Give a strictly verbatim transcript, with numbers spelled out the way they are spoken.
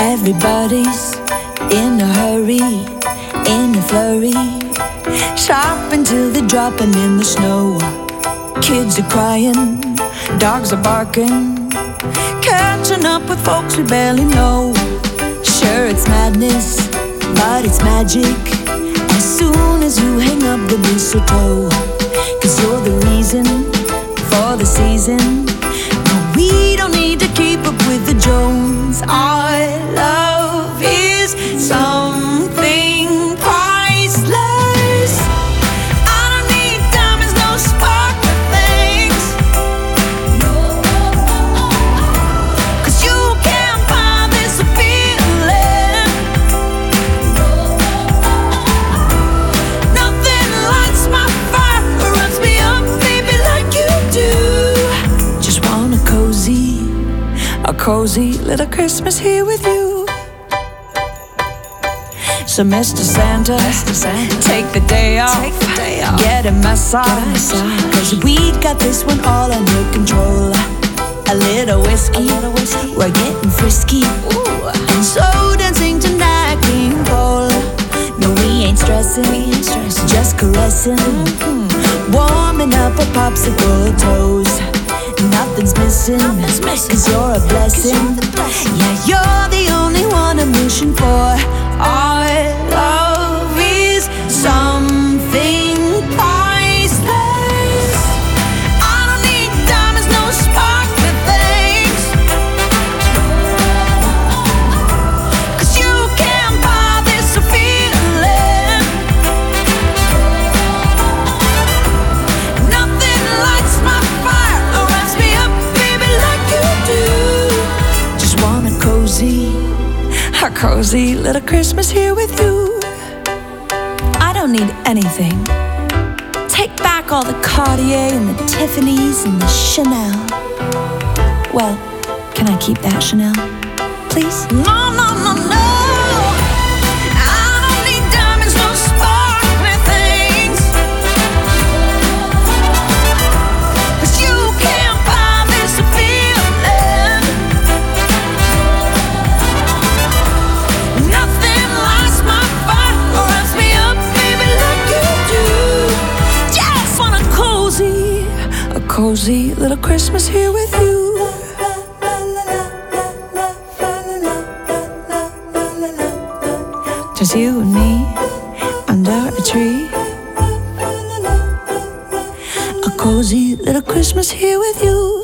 Everybody's in a hurry, in a flurry, shopping till they're dropping in the snow. Kids are crying, dogs are barking, catching up with folks we barely know. Sure, it's madness, but it's magic as soon as you hang up the mistletoe. Cause you're the reason for the season. No, we don't need to keep up with the Jones. Our love is something priceless. I don't need diamonds, no sparkly things. Cause you can't buy this feeling. Nothing lights my fire or runs me up, baby, like you do. Just want a cozy, a cozy little Christmas here with you. So Mister Santa, Mister Santa, take the day off, take the day off. Get a massage, cause we got this one all under control. A little whiskey, a little whiskey. We're getting frisky. Ooh. And so dancing tonight, King Cole. No, we ain't stressing, we ain't stressing. Just caressing, mm-hmm. Warming up our popsicle toes. Nothing's missing, Nothing's missing. Cause you're a blessing, you're blessing. Yeah, you're the only one I'm wishing for. Our love is something priceless. I don't need diamonds, no sparkly things. Cause you can't buy this feeling. Nothing lights my fire or wraps me up, baby, like you do. Just want a cozy, a cozy little Christmas here with you. I don't need anything. Take back all the Cartier and the Tiffany's and the Chanel. Well, can I keep that Chanel, please? No, no, no, no. I don't need diamonds, no sparkly things. Cause you can't buy this feeling. Nothing lights my fire or wraps me up, baby, like you do. Just want a cozy, a cozy little Christmas here with you. Just you and me under a tree. A cozy little Christmas here with you.